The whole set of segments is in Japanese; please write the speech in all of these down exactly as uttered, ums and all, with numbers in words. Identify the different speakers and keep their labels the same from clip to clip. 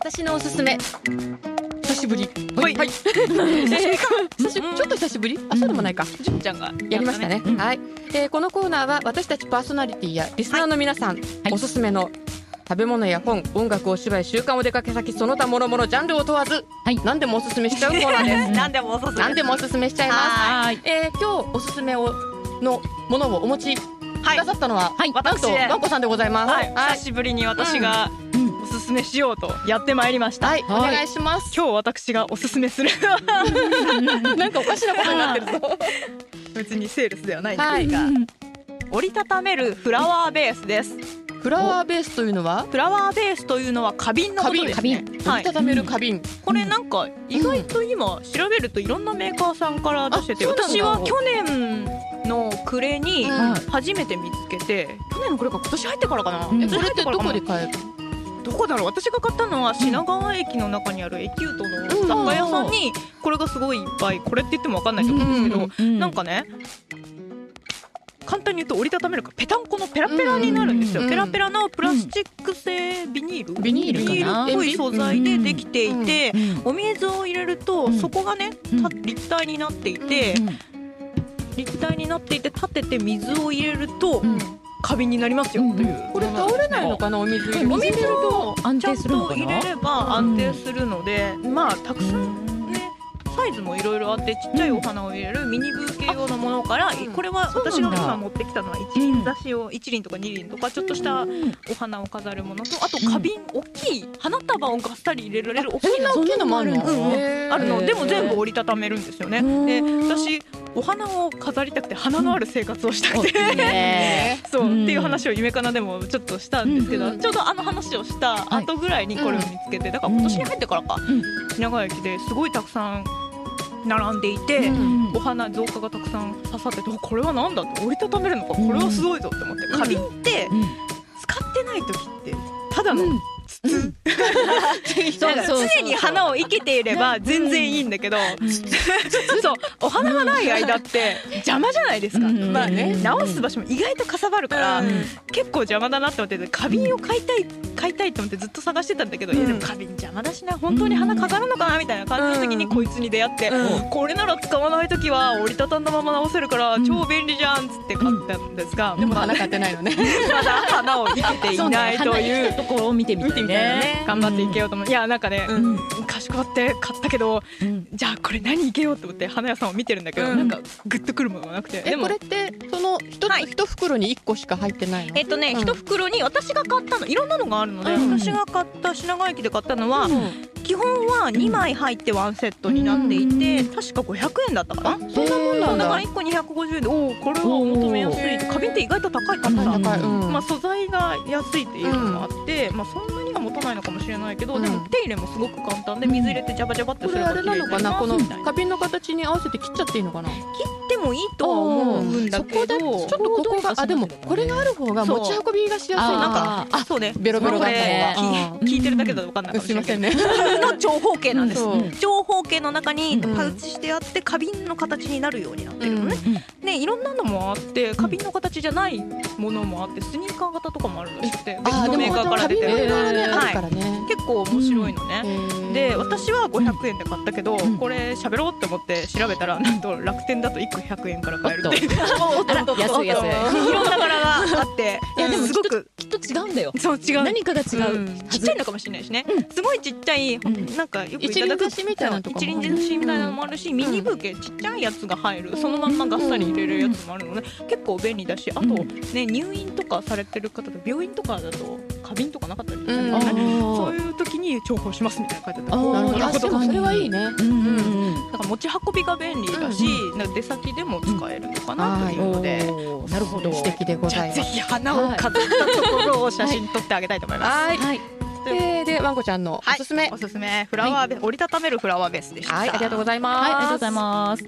Speaker 1: 私のおすすめ、久しぶり。
Speaker 2: はい、
Speaker 1: はい、久しぶり久しぶりちょっと久しぶり、あ、そうでもないか、
Speaker 2: 純ちゃんが
Speaker 1: やりましたね、うん、はい、えー、このコーナーは私たちパーソナリティやリスナーの皆さん、はい、おすすめの食べ物や本、音楽、お芝居、習慣、お出かけ先、その他もろもろジャンルを問わず、はい、何でもおすすめしちゃうコーナーです
Speaker 2: 何でもおすすめ
Speaker 1: 何でもおすすめしちゃいます。はい、えー、今日おすすめをのものをお持ちくださったのは、はい、なんとわんこさんでございます、はいはい、
Speaker 2: 久しぶりに私が、うん、おすすめしようとやってまいりました。
Speaker 1: はい、お願いします。
Speaker 2: 今日私がおすすめする
Speaker 1: なんかおかしなことになってるぞ
Speaker 2: 別にセールスではないんですが、はい、折りたためるフラワーベースです。
Speaker 1: フラワーベースというのは、
Speaker 2: フラワーベースというのは花瓶のことですね。
Speaker 1: 花瓶、折りたためる花瓶、はい、
Speaker 2: これなんか意外と今調べるといろんなメーカーさんから出してて、私は去年の暮れに初めて見つけて、うん、去年の暮れか今年入ってからかな、うん、
Speaker 1: それってどこで買える？
Speaker 2: どこだろう。私が買ったのは品川駅の中にあるエキュートの雑貨屋さんに、これがすごいいっぱい、これって言っても分かんないと思うんですけど、うん、なんかね簡単に言うと折りたためるかペタンコのペラペラになるんですよ、うん、ペラペラのプラスチック製ビニール、
Speaker 1: ビニール
Speaker 2: ビニールっぽい素材でできていて、うん、お水を入れると底がね立体になっていて、うん、立体になっていて立てて水を入れると、うん、花瓶になりますよという、
Speaker 1: これ倒れないのかな。お水入れる
Speaker 2: お水を安定するのかな。ちゃんと入れれば安定するので、うん、まあたくさんねサイズもいろいろあって、ちっちゃいお花を入れるミニブーケ用のものから、うん、これは私が今持ってきたのは一輪挿しを一輪とか二輪とかちょっとしたお花を飾るものと、あと花瓶、大きい花束をがっさり入れられる大きい
Speaker 1: のもあるの、
Speaker 2: うんうん、あるの。でも全部折りたためるんですよね。で、私お花を飾りたくて花のある生活をしたくて、うん、そう、うん、っていう話を夢かなでもちょっとしたんですけど、うん、ちょうどあの話をした後ぐらいにこれを見つけて、だから今年に入ってからか、うん、品川駅ですごいたくさん並んでいて、うん、お花造花がたくさん刺さってて、これはなんだって、折りたためるのか、これはすごいぞって思って、うん、花瓶って使ってない時ってただの筒、うん、常に花を生けていれば全然いいんだけど、うん、そうお花がない間って邪魔じゃないですか、うん、まあね、直す場所も意外とかさばるから、うん、結構邪魔だなって思って、花瓶を買いたい買いたいと思ってずっと探してたんだけど、うん、いやでも花瓶邪魔だしな、本当に花飾るのかなみたいな感じの時にこいつに出会って、うん、これなら使わない時は折りたたんだまま直せるから超便利じゃんっつって買ったんですが、うん、
Speaker 1: でも花買ってないのね
Speaker 2: まだ花を生けていないという
Speaker 3: ところを見てみたいね。
Speaker 2: 頑張っていけようと思う。いやなんかね、うん、賢くって買ったけど、うん、じゃあこれ何いけようと思って花屋さんを見てるんだけど、うん、なんかグッとくるものがなくて。
Speaker 1: え、でもこれってその一つ、はい、一袋に一個しか入ってないの？
Speaker 2: えっとね、うん、一袋に私が買ったのいろんなのがあるので、うん、私が買った品川駅で買ったのは、うん、基本はにまい入ってワンセットになっていて、うん、確かごひゃくえんだったかな。
Speaker 1: そんなもんなんだ。
Speaker 2: だからいっこにひゃくごじゅうえんで、おおこれは求めやすい。花瓶って意外と高いからさ、うん、まあ、素材が安いっていうのもあって、うん、まあ、そんなには持たないのかもしれないけど、うん、でも手入れもすごく簡単で、水入れてジャバジャバってすれば綺麗になりますみたいな。
Speaker 1: これあれなのかな、この花瓶の形に合わせて切っちゃっていいのかな。
Speaker 2: 切ってもいいとは思うんだけど、ちょっと
Speaker 1: ここが、あ、でもこれがある方が持ち運びがしやすい。なんか、
Speaker 2: あ、そうね、
Speaker 1: ベロベロだった
Speaker 2: ね。聞いてるだけだと分かんないかもしれないけど、
Speaker 1: すいませんね
Speaker 2: の長方形なんです。長方形の中にパウチしてあって花瓶の形になるようになってるのね。ね、いろんなのもあって、花瓶の形じゃないものもあって、スニーカー型とかもあるらしくて、別のメーカーから出てる、結構面白いのね。で、私はごひゃくえんで買ったけど、これ喋ろうって思って調べたら、なんと楽天だといっこひゃくえんから買えるっていう
Speaker 3: 安い安い
Speaker 2: いろんな柄があって、
Speaker 3: いやでもすごくきっと違うんだよ。
Speaker 2: そう違う、
Speaker 3: 何かが違う。
Speaker 2: ちっちゃいのかもしれないしね、すごいちっちゃい、なんかよくいただく
Speaker 1: 一輪挿しみたいなのとかも、
Speaker 2: 一輪挿しみたいなのもあるし、ミニブーケちっちゃいやつが入る、そのまんまがっさり入れるやつもあるので、結構便利だし、あとね、入院とかされてる方と病院とかだと花瓶とかなかったりするので、そういう時に重宝しますみたいな書いてあった。
Speaker 1: なるほど、でもそれはいいね。
Speaker 2: だから持ち運びが便利だし、出先でも使えるのかなというので、
Speaker 1: なるほど、素敵でございます。
Speaker 2: ぜひ花を飾ったところを写真撮ってあげたいと思います。はい。
Speaker 1: で、で、わんこちゃんのおすすめ、
Speaker 2: おすすめフラワーベース、折りたためるフラワーベースでした。
Speaker 1: はい、ありがとうございます。
Speaker 3: はい、ありがとうございます。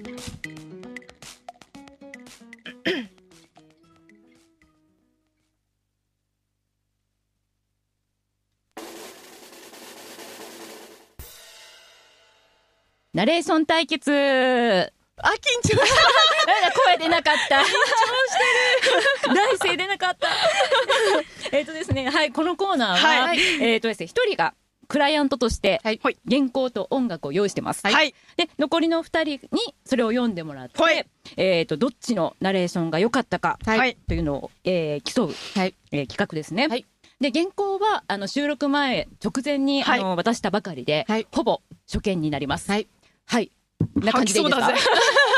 Speaker 3: ナレーション対決。あ、緊
Speaker 2: 張
Speaker 3: 声出なかった緊張してる大声出なかったえっとですね、はい、このコーナーは、はい、えっとですね、一人がクライアントとして
Speaker 1: はい
Speaker 3: 原稿と音楽を用意してます。
Speaker 2: はい。
Speaker 3: で残りのふたりにそれを読んでもらって、
Speaker 2: はい
Speaker 3: えー、とどっちのナレーションが良かったか
Speaker 2: はい
Speaker 3: というのを、えー競う、
Speaker 1: はい
Speaker 3: えー企画ですね。
Speaker 1: はい
Speaker 3: で原稿はあの収録前直前に、
Speaker 2: はい
Speaker 3: あの渡したばかりで、
Speaker 1: はい
Speaker 3: ほぼ初見になります。
Speaker 1: はい
Speaker 3: はいな感じでいいですか？
Speaker 2: 吐き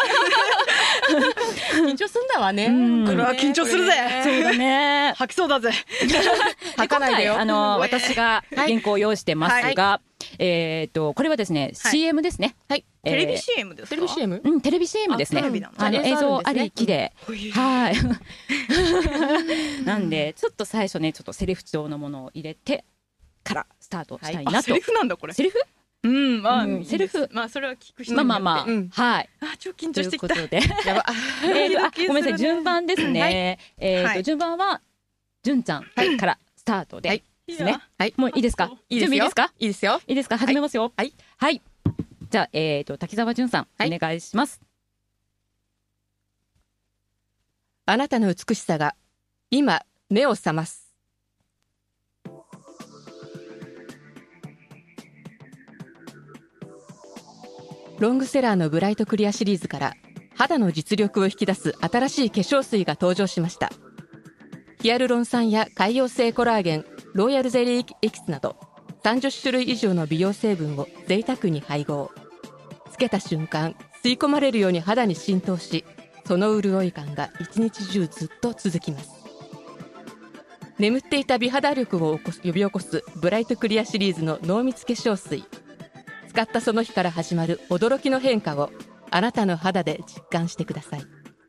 Speaker 1: 緊張すんだわね。
Speaker 3: うん
Speaker 2: これは緊張するぜ。
Speaker 3: そうだね。
Speaker 2: 吐きそうだぜ。
Speaker 1: 吐かないでよ。
Speaker 3: 今回あの私が原稿を用意してますが、えっ、とこれはですね、
Speaker 2: はい、
Speaker 3: シーエム ですね。
Speaker 1: はい。
Speaker 3: えー
Speaker 2: テレビ シーエム ですか？
Speaker 1: テレビ シーエム？
Speaker 3: うん、テレビ シーエム ですね。
Speaker 2: あテレビなんだ
Speaker 3: あの
Speaker 1: うん
Speaker 3: 映像ありきで、はい。
Speaker 2: うん
Speaker 3: なんでちょっと最初ねちょっとセリフ調のものを入れてからスタートしたいなと。
Speaker 2: あ、セリフなんだこれ。
Speaker 3: セリフ？
Speaker 2: うん、まあ、
Speaker 3: うんセリフ
Speaker 2: まあそれは聞く人
Speaker 3: まあ
Speaker 2: によって。
Speaker 3: まあまあ、
Speaker 1: うん
Speaker 3: はい。
Speaker 2: あ、超緊
Speaker 3: という
Speaker 2: 張してきた。
Speaker 3: ことで、
Speaker 1: やば。
Speaker 3: えーとあ
Speaker 2: ドキドキするね
Speaker 3: ごめんなさい順番ですね。
Speaker 2: はい
Speaker 3: えっ、と
Speaker 2: はい
Speaker 3: 順番は純ちゃんからスタートで。
Speaker 1: はい
Speaker 3: ですね。
Speaker 1: はい。
Speaker 3: もういいですか？
Speaker 1: いいですよ。
Speaker 3: 準備いいですか？
Speaker 1: いいですよ。
Speaker 3: いいですか？始めますよ。
Speaker 1: はい。
Speaker 3: はい。じゃあ、えっ、と、滝沢純さん、
Speaker 1: はい
Speaker 3: お願いします。
Speaker 1: あなたの美しさが今目を覚ます。ロングセラーのブライトクリアシリーズから肌の実力を引き出す新しい化粧水が登場しました。ヒアルロン酸や海洋性コラーゲン、ロイヤルゼリーエキスなどさんじゅっしゅるい以上の美容成分を贅沢に配合。つけた瞬間吸い込まれるように肌に浸透し、その潤い感が一日中ずっと続きます。眠っていた美肌力を起こす呼び起こすブライトクリアシリーズの濃密化粧水。使ったその日から始まる驚きの変化をあなたの肌で実感してください。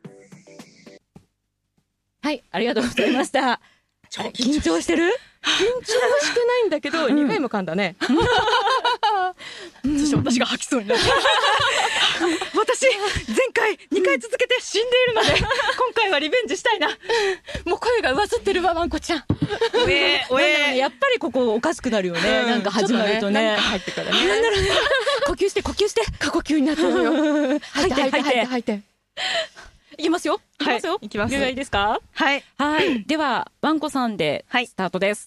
Speaker 3: はい、ありがとうございました。あれ緊張してる？
Speaker 1: 緊張はしてないんだけど、にかいも噛んだね。
Speaker 2: そして私が吐きそうになった私前回にかい続けて死んでいるので今回はリベンジしたいな。
Speaker 1: もう声が上ずってるわ、ワンコちゃん。
Speaker 2: おえお
Speaker 3: なんだろうね
Speaker 2: え
Speaker 3: やっぱりここおかしくなるよね。
Speaker 2: うん
Speaker 3: なんか始まるとね。
Speaker 1: なんか入ってからね。
Speaker 3: なんだろうね。呼吸して呼吸して。
Speaker 1: 過呼吸になってるよ。吐いて吐いて吐いて吐いて。
Speaker 3: いきますよ。いきますよ。
Speaker 2: はいいきます
Speaker 3: 準備はいいですか？
Speaker 2: はい
Speaker 3: はい。ではワンコさんで
Speaker 2: はい
Speaker 3: スタートです。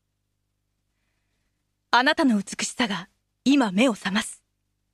Speaker 2: あなたの美しさが今目を覚ます。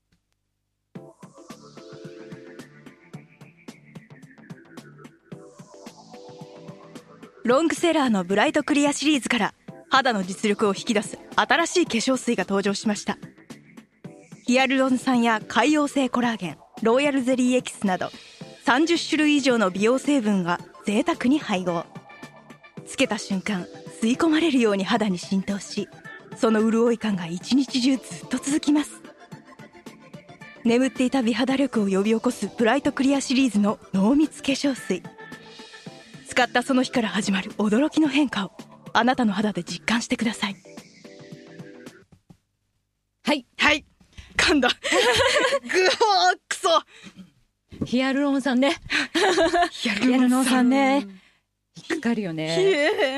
Speaker 2: ロングセラーのブライトクリアシリーズから肌の実力を引き出す新しい化粧水が登場しました。ヒアルロン酸や海洋性コラーゲン、ロイヤルゼリーエキスなどさんじゅっしゅるい以上の美容成分が贅沢に配合。つけた瞬間吸い込まれるように肌に浸透し、その潤い感が一日中ずっと続きます。眠っていた美肌力を呼び起こすブライトクリアシリーズの濃密化粧水。使ったその日から始まる驚きの変化をあなたの肌で実感してください。
Speaker 3: はい
Speaker 2: はい噛んだぐおーくそ
Speaker 3: ヒアルロン酸ね。
Speaker 2: ヒア
Speaker 3: ヒアルロン酸ね。引っかかるよ
Speaker 2: ひ
Speaker 3: ね。
Speaker 2: え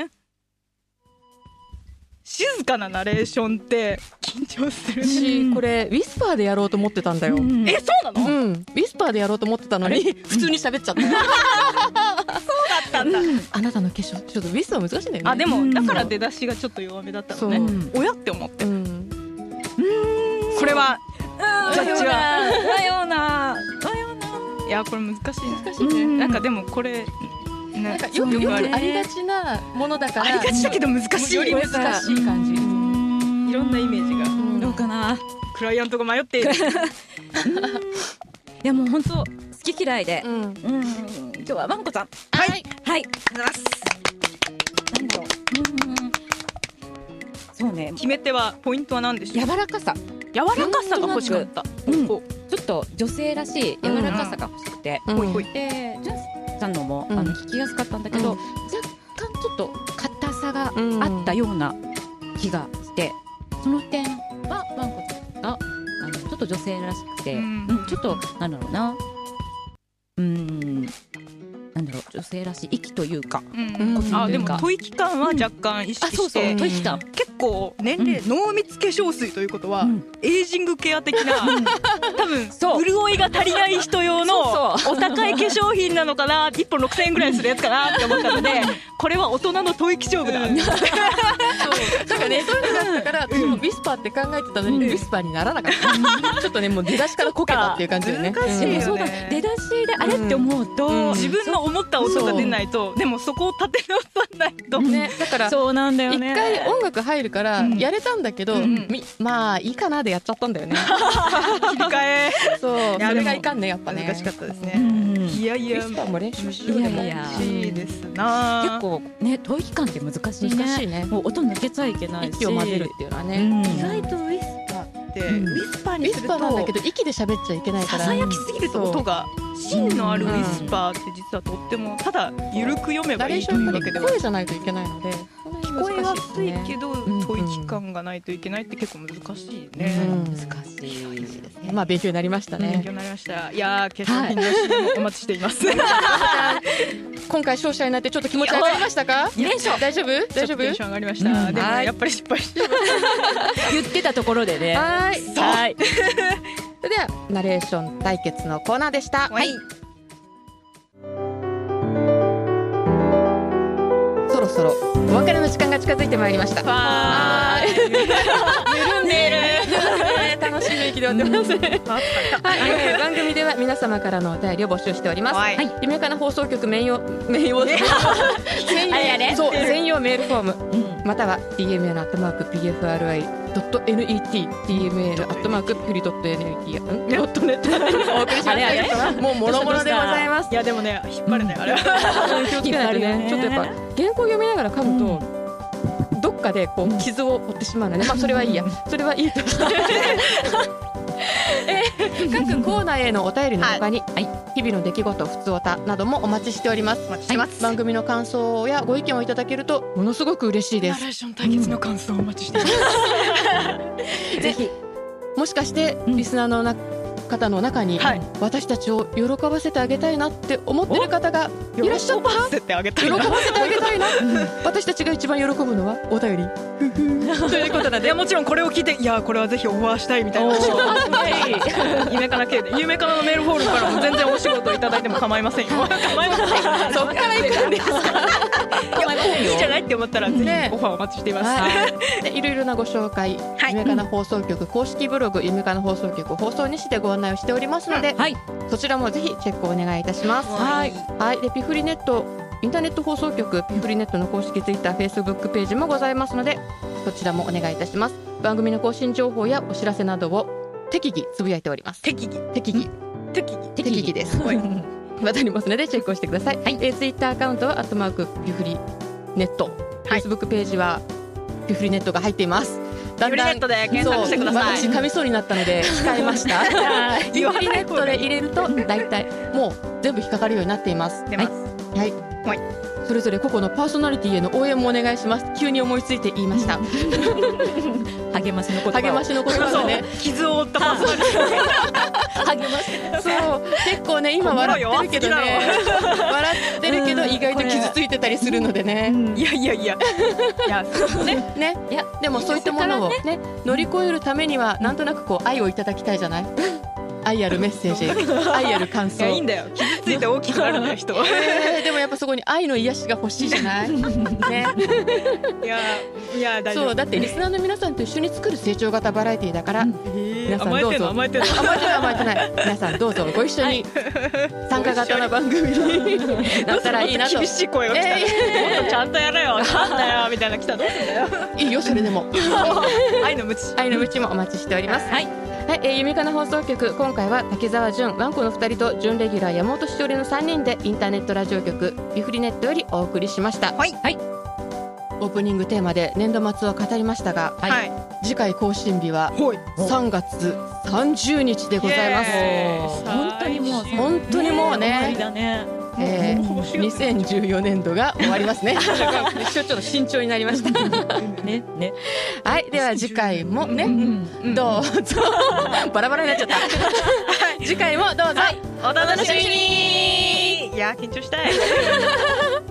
Speaker 2: 静かなナレーションって緊張するし、
Speaker 1: 私これウィスパーでやろうと思ってたんだよ。う、
Speaker 3: うんん
Speaker 2: えそうなの、
Speaker 1: ウィスパーでやろうと思ってたのに普通に喋っちゃった。
Speaker 2: そうだったんだ、
Speaker 1: あなたの化粧ちょっとウィスパー難しいんだよね。
Speaker 2: あでもだから出だしがちょっと弱めだったのね、
Speaker 1: そう
Speaker 2: 親って思って
Speaker 1: うん
Speaker 2: これはジャッジは
Speaker 3: だよな。
Speaker 2: いやこれ難しい
Speaker 1: 難しいね。
Speaker 2: なんかでもこれな
Speaker 1: なんかよくよくありがちなものだから
Speaker 2: ありがちだけど難しい
Speaker 1: より難しい感じ。
Speaker 2: いろんなイメージが
Speaker 1: うん
Speaker 3: どうかな。
Speaker 2: クライアントが迷っている
Speaker 3: いやもう本当好き嫌いで。
Speaker 1: うん
Speaker 3: うん今日はワンコさん。
Speaker 2: はい
Speaker 3: はい。なんだろう。うんそうね。
Speaker 2: 決め手はポイントは何でしょう。
Speaker 3: 柔らかさ。
Speaker 2: 柔らかさが欲しかった。
Speaker 3: うん
Speaker 2: ほ
Speaker 3: ちょっと女性らしい柔らかさが欲しくて。
Speaker 1: うん
Speaker 2: ほいほい。
Speaker 3: でジュンさんのも、
Speaker 1: うん
Speaker 3: あの聞きやすかったんだけど、
Speaker 1: うん
Speaker 3: 若干ちょっと硬さが
Speaker 1: うん
Speaker 3: あったような気がして、その点はワンコさんがあのちょっと女性らしくて、
Speaker 2: うん
Speaker 3: うんちょっとなんだろうな、うんなんだろう女性らしい息というか、
Speaker 2: うん
Speaker 1: うん
Speaker 2: あでも吐息感は若干意識
Speaker 3: あそうそう
Speaker 2: して、
Speaker 3: 吐息感、
Speaker 2: 結構年齢濃密化粧水ということは、
Speaker 3: うん
Speaker 2: エイジングケア的な多分
Speaker 3: そう
Speaker 2: 潤いが足りない人用の
Speaker 3: そう
Speaker 2: お高い化粧品なのかな、いっぽんろくせんえんぐらいするやつかなって思ったので、これは大人の吐息勝負だ、
Speaker 1: そうだからね、そういうのだったから私もウィスパーって考えてたのにウィスパーにならなかったちょっとねもう出だしからこけたっていう感じだよね。
Speaker 2: 難しいよね。
Speaker 3: そうだ、出だしであれって思うと
Speaker 2: 自分の思った音が出ないと、でもそこを立て直さないと
Speaker 1: ね、だから
Speaker 3: そうなんだよね。
Speaker 1: 一回音楽入るからやれたんだけど、みまあいいかなでやっちゃったんだよね。
Speaker 2: 切り替え
Speaker 1: そう、それがいかんね、やっぱね。
Speaker 2: 難しかったですね。いやいや、
Speaker 1: ウィスパーも練習しようでも。
Speaker 2: 難しいですな。
Speaker 3: 結構ね、遠域感って難しいね。
Speaker 1: 難しいね。
Speaker 3: もう音抜けちゃいけないし、
Speaker 1: 息を混ぜるっていうのはね。
Speaker 2: 意外とウィスパーってウィスパーにすると
Speaker 1: ウィスパーなんだけど息で喋っちゃいけないから。
Speaker 2: ささやきすぎると音が芯のあるウィスパーって実はとってもただ緩く読めばいいというわけでは。
Speaker 1: 声じゃないといけないので。
Speaker 2: 聞こえやすいけど吐息感がないといけないって結構難しいね。
Speaker 3: 難しいですね。
Speaker 1: まあ勉強になりましたね。
Speaker 2: 勉強になりました。いやー、決勝品のシーンもお待ちしています。
Speaker 1: 今回勝者になってちょっと気持ち上がりましたか？
Speaker 2: に連勝。
Speaker 1: 大丈夫？大丈夫？
Speaker 2: テンション上がりました。でもやっぱり失敗して
Speaker 3: 言ってたところでね。
Speaker 1: はい。
Speaker 3: はい。
Speaker 1: それではナレーション対決のコーナーでした。
Speaker 2: はい。
Speaker 1: そろそろお別れの時間が近づいてまいりました。
Speaker 2: わーい。緩んでいる。
Speaker 1: 楽しい雰囲気で終わってますね。はい、番組では皆様からのお便りを募集しております。はい、夢かな放送局メイン用メイン用専用そう専用メールフォーム、または ディーエムエル アットマーク ピーエフアールアイ ドット ネット ディーエムエル アットマーク ピフリ ドット ネット ドットネット お送りします。もうもろもろでございます。
Speaker 2: いやでもね引っ張るねあれ。
Speaker 1: 気をつけないとね。ちょっとやっぱ原稿読みながら噛むと。どっかでこう傷を負ってしまうので、まあそれはいいや、それはいいとしてえー、各コーナーへのお便りの他に、はい、日々の出来事、ふつおたなどもお待ちしております。お待ちしてます。番組の感想やご意見をいただけるとものすごく嬉しいです。
Speaker 2: ナレーション対決の感想をお待ちしています。
Speaker 1: ぜひもしかしてリスナーのな方の中に、はい、私たちを喜ばせてあげたいなって思ってる方がいらっしゃったら
Speaker 2: 喜ばせてあげたい
Speaker 1: な、喜ばせてあげたいな私たちが一番喜ぶのはお便りということなんで、
Speaker 2: いやもちろんこれを聞いていやこれはぜひオファーしたいみたいな夢かな系で夢かなのメールフォームからも全然お仕事いただいても構いませんよ。構いません。
Speaker 1: そっから行くんですか？
Speaker 2: いいじゃないって思ったらぜひオファーお待ちしています。
Speaker 1: でいろいろなご紹介、夢かな放送局公式ブログ夢かな放送局放送西でご案内をしておりますので、はい、そちらもぜひチェックお願いいたします。はい、はい、でピフリネットインターネット放送局ピフリネットの公式ツイッター、フェイスブックページもございますので、そちらもお願いいたします。番組の更新情報やお知らせなどを適宜つぶやいております。
Speaker 2: 適宜
Speaker 1: 適宜
Speaker 2: 適宜
Speaker 1: 適宜です。わかりますのでチェックをしてください。はい、えー、ツイッターアカウントはアットマークピフリネット、フェイスブックページはピフリネットが入っています。
Speaker 2: だんだんピフリネットで検索してください。
Speaker 1: 私噛みそうになったので控えました。ピフリネットで入れるとだいたいもう全部引っかかるようになっています。
Speaker 2: 出ます。
Speaker 1: はい。はい。それぞれ個々のパーソナリティへの応援もお願いします。急に思いついて言いました。
Speaker 3: 励ましの言葉。
Speaker 1: 励ましの言葉がね。
Speaker 2: 傷を負ったパーソナリティ。
Speaker 3: 励ましてください。
Speaker 1: そう、結構ね今笑ってるけどね。笑ってるけど意外と傷ついてたりするのでね。
Speaker 2: いやいやいや。いやね
Speaker 1: ね。いやでもそういったものをね乗り越えるためにはなんとなくこう愛をいただきたいじゃない。愛あるメッセージ、愛ある感想。
Speaker 2: いやいいんだよ。傷ついて大きくなるんだよ人は。
Speaker 1: えー、でもやっぱそこに愛の癒しが欲しいじゃない。ね。
Speaker 2: いやいや大丈夫。
Speaker 1: そうだってリスナーの皆さんと一緒に作る成長型バラエティだから、皆さんどうぞ。
Speaker 2: 甘えてる
Speaker 1: 甘えてる甘えてない皆さんどうぞご一緒に参加型の番組になったらいいなと。
Speaker 2: 厳しい声が来た。もっとちゃんとやれよ。なんだよみたいな来たらどうすんだよ。
Speaker 1: いいよそれでも。
Speaker 2: 愛の無知
Speaker 1: 愛の無知もお待ちしております。はい。はい、えー、夢かな放送局、今回は竹澤純、ワンコのふたりと準レギュラー山本しおりのさんにんでインターネットラジオ局ピフリネットよりお送りしました。はい、はい、オープニングテーマで年度末を語りましたが、はい、次回更新日はさんがつさんじゅうにちでございます。
Speaker 3: 本当にもう
Speaker 1: 本当にもうね、
Speaker 3: ね
Speaker 1: えー、にせんじゅうよねんどが終わりますね。ちょっと慎重になりました。ねね。はい、では次回もね、どうぞバラバラになっちゃった。次回もどうぞお楽しみに。
Speaker 2: いや緊張したい。